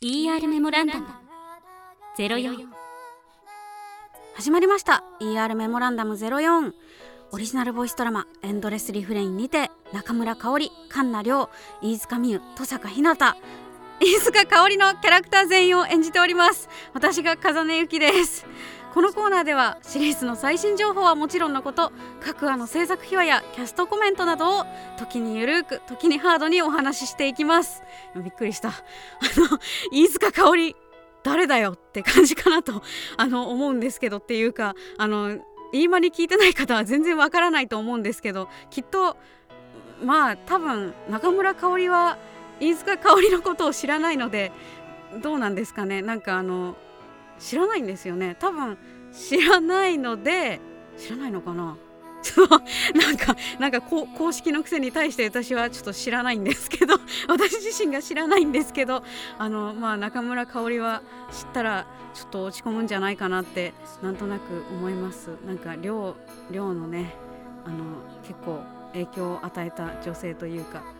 ER メモランダム04。 始まりました ER メモランダム04。オリジナルボイスドラマエンドレスリフレインにて中村香織、環奈亮、飯塚美優、登坂ひなた、飯塚香織のキャラクター全員を演じております。私が風根ゆきです。このコーナーではシリーズの最新情報はもちろんのこと、各話の制作秘話やキャストコメントなどを時にゆるく時にハードにお話ししていきます。びっくりした。飯塚香織誰だよって感じかなと思うんですけど、っていうか今に聞いてない方は全然わからないと思うんですけど、きっと多分中村香織は飯塚香織のことを知らないので、どうなんですかね。知らないんですよね。多分知らないので、知らないのかな公式のくせに対して私はちょっと知らないんですけど私自身が知らないんですけど、中村香織は知ったらちょっと落ち込むんじゃないかなってなんとなく思います。亮のね結構影響を与えた女性というか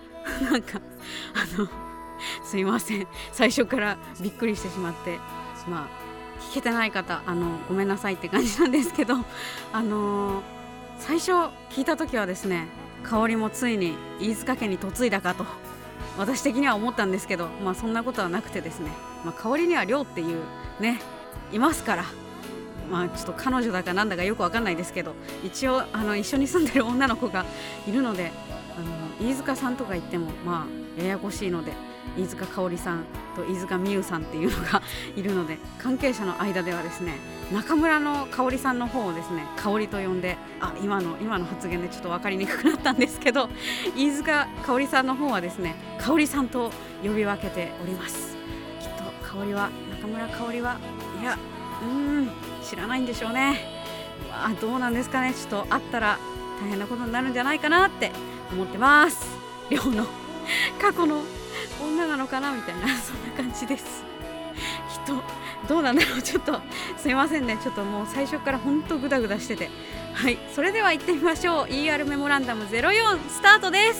すいません、最初からびっくりしてしまって、聞けてない方ごめんなさいって感じなんですけど、最初聞いた時はですね、香織もついに飯塚家に嫁いだかと私的には思ったんですけど、そんなことはなくてですね、香織には亮っていうねいますから、ちょっと彼女だかなんだかよくわかんないですけど、一応一緒に住んでる女の子がいるので、飯塚さんとか言ってもややこしいので、飯塚香織さんと飯塚美優さんっていうのがいるので、関係者の間ではですね、中村の香織さんの方をですね香織と呼んで、今の発言でちょっと分かりにくくなったんですけど、飯塚香織さんの方はですね香織さんと呼び分けております。きっと中村香織はいや知らないんでしょうね。どうなんですかね。ちょっと会ったら大変なことになるんじゃないかなって思ってます。亮の過去の女なのかなみたいな、そんな感じです。きっとどうなんだろう。ちょっとすいませんね、ちょっともう最初からほんとグダグダしてて、それでは行ってみましょう。 ER メモランダム04スタートです。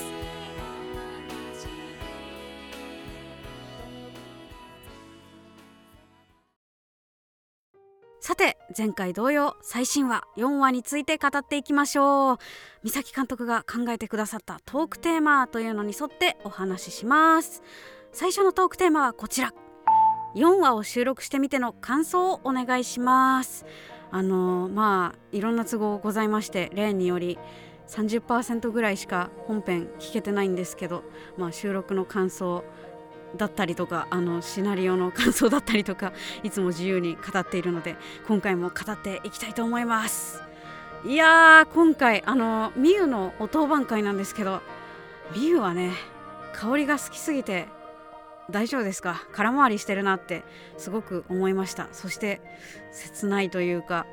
さて、前回同様最新話4話について語っていきましょう。三崎監督が考えてくださったトークテーマというのに沿ってお話しします。最初のトークテーマはこちら。4話を収録してみての感想をお願いします。いろんな都合ございまして、例により 30% ぐらいしか本編聞けてないんですけど、収録の感想だったりとかシナリオの感想だったりとか、いつも自由に語っているので、今回も語っていきたいと思います。いやー、今回みゆのお当番会なんですけど、みゆはね香りが好きすぎて大丈夫ですか、空回りしてるなってすごく思いました。そして切ないというか、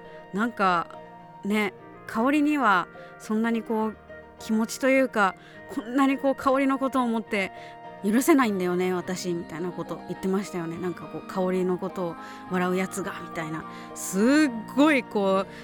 香りにはそんなに気持ちというか、こんなに香りのことを思って許せないんだよね私みたいなこと言ってましたよね。香りのことを笑うやつがみたいな、すっごい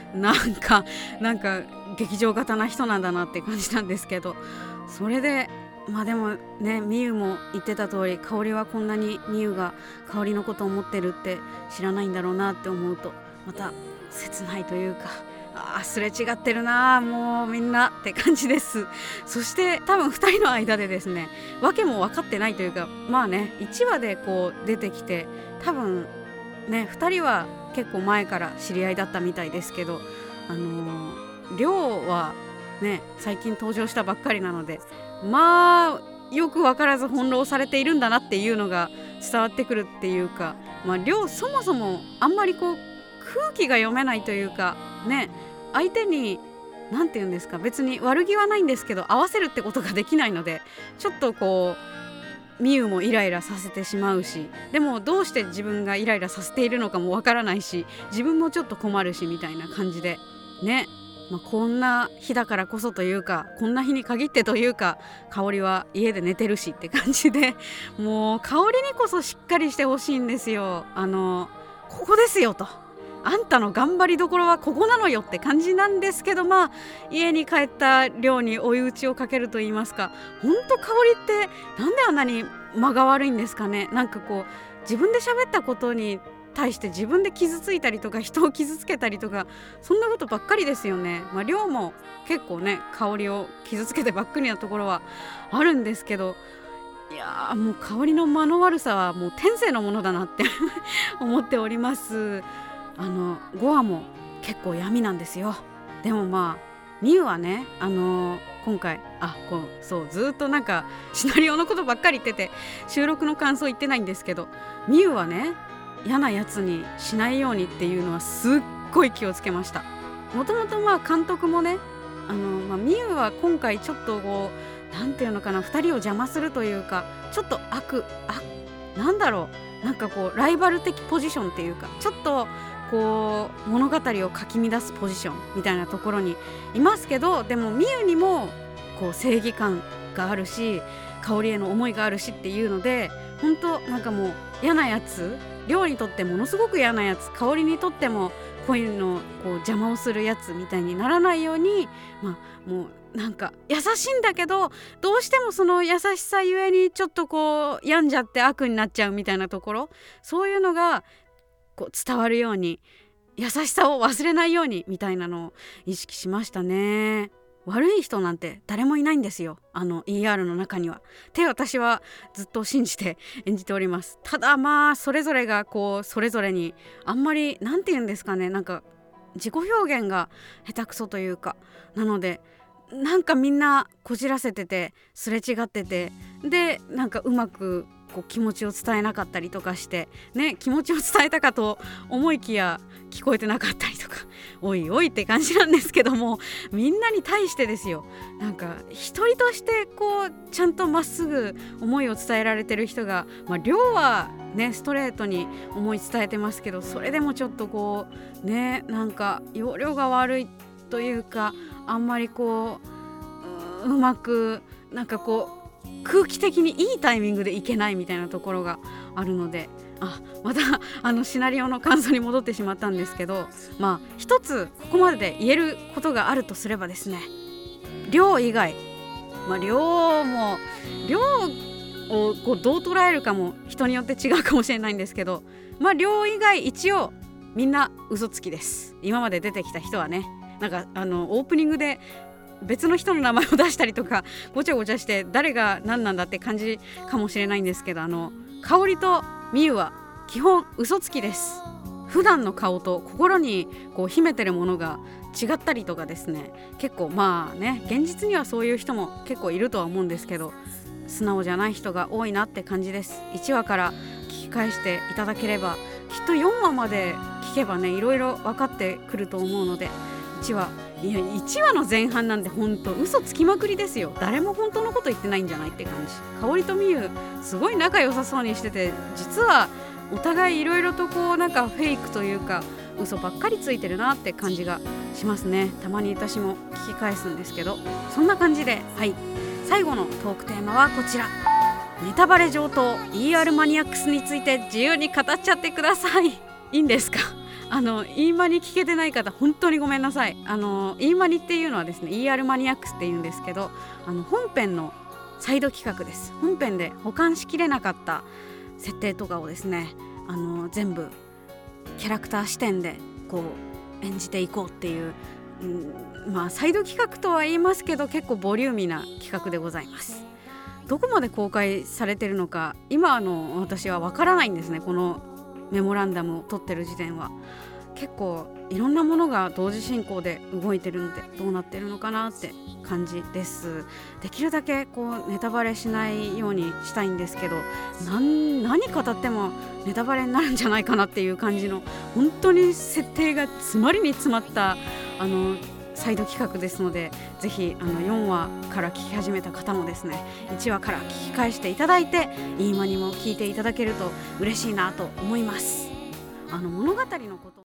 劇場型な人なんだなって感じなんですけど、それででもね、みゆも言ってた通り、香りはこんなにみゆが香りのことを思ってるって知らないんだろうなって思うと、また切ないというか、すれ違ってるなもうみんなって感じです。そして多分2人の間でですね、訳も分かってないというか、1話で出てきて、多分ね2人は結構前から知り合いだったみたいですけど、亮はね最近登場したばっかりなので、よく分からず翻弄されているんだなっていうのが伝わってくるっていうか、亮そもそもあんまり空気が読めないというかね、相手になんて言うんですか、別に悪気はないんですけど合わせるってことができないので、ちょっとみゆもイライラさせてしまうし、でもどうして自分がイライラさせているのかもわからないし、自分もちょっと困るしみたいな感じでね、こんな日だからこそというか、こんな日に限ってというか、香りは家で寝てるしって感じで、もう香りにこそしっかりしてほしいんですよ。ここですよと、あんたの頑張りどころはここなのよって感じなんですけど、家に帰った亮に追い打ちをかけると言いますか、ほんと香りってなんであんなに間が悪いんですかね。なんかこう自分で喋ったことに対して自分で傷ついたりとか人を傷つけたりとか、そんなことばっかりですよね。量も結構ね香りを傷つけてばっかりなところはあるんですけど、いやもう香りの間の悪さはもう天性のものだなって思っております。5話も結構闇なんですよ。でもミユはね、今回そうずっとなんかシナリオのことばっかり言ってて収録の感想言ってないんですけど、ミユはね嫌なやつにしないようにっていうのはすっごい気をつけました。もともと監督もね、ミユは今回ちょっとこうなんていうのかな、2人を邪魔するというか、ちょっとなんだろう、なんかこうライバル的ポジションっていうか、ちょっとこう物語をかき乱すポジションみたいなところにいますけど、でもミユにもこう正義感があるし香りへの思いがあるしっていうので、本当なんかもう嫌なやつ、亮にとってものすごく嫌なやつ、香りにとっても恋のこう邪魔をするやつみたいにならないように、もうなんか優しいんだけど、どうしてもその優しさゆえにちょっとこう病んじゃって悪になっちゃうみたいなところ、そういうのがこう伝わるように、優しさを忘れないようにみたいなのを意識しましたね。悪い人なんて誰もいないんですよ、ER の中にはって私はずっと信じて演じております。ただそれぞれがこうそれぞれにあんまりなんて言うんですかね、なんか自己表現が下手くそというか、なのでなんかみんなこじらせててすれ違ってて、でなんかうまくこう気持ちを伝えなかったりとかしてね、気持ちを伝えたかと思いきや聞こえてなかったりとか、おいおいって感じなんですけども、みんなに対してですよ、なんか一人としてこうちゃんとまっすぐ思いを伝えられてる人が、亮はねストレートに思い伝えてますけど、それでもちょっとこうね、なんか要領が悪いというか、あんまりこううまくなんかこう空気的にいいタイミングでいけないみたいなところがあるので、またシナリオの感想に戻ってしまったんですけど、一つここまでで言えることがあるとすればですね、亮以外、亮をこうどう捉えるかも人によって違うかもしれないんですけど、亮以外一応みんな嘘つきです。今まで出てきた人はね、なんかオープニングで別の人の名前を出したりとかごちゃごちゃして誰が何なんだって感じかもしれないんですけど、香りとミユは基本嘘つきです。普段の顔と心にこう秘めてるものが違ったりとかですね、結構現実にはそういう人も結構いるとは思うんですけど、素直じゃない人が多いなって感じです。1話から聞き返していただければ、きっと4話まで聞けばねいろいろ分かってくると思うので、1話の前半なんで本当嘘つきまくりですよ。誰も本当のこと言ってないんじゃないって感じ。香りとみゆすごい仲良さそうにしてて、実はお互いいろいろとこうなんかフェイクというか嘘ばっかりついてるなって感じがしますね。たまに私も聞き返すんですけど、そんな感じで最後のトークテーマはこちら。ネタバレ上等 ER マニアックスについて自由に語っちゃってください。いいんですか？E マニ聞けてない方本当にごめんなさい。E マニっていうのはですね ER マニアックスっていうんですけど、本編のサイド企画です。本編で保管しきれなかった設定とかをですね全部キャラクター視点でこう演じていこうっていう、サイド企画とは言いますけど結構ボリューミーな企画でございます。どこまで公開されてるのか今の私はわからないんですね。このメモランダムを取ってる時点は結構いろんなものが同時進行で動いてるのでどうなってるのかなって感じです。できるだけこうネタバレしないようにしたいんですけど、何語ってもネタバレになるんじゃないかなっていう感じの本当に設定が詰まりに詰まったサイド企画ですので、ぜひ4話から聞き始めた方もですね1話から聞き返していただいて今にも聞いていただけると嬉しいなと思います。物語のこと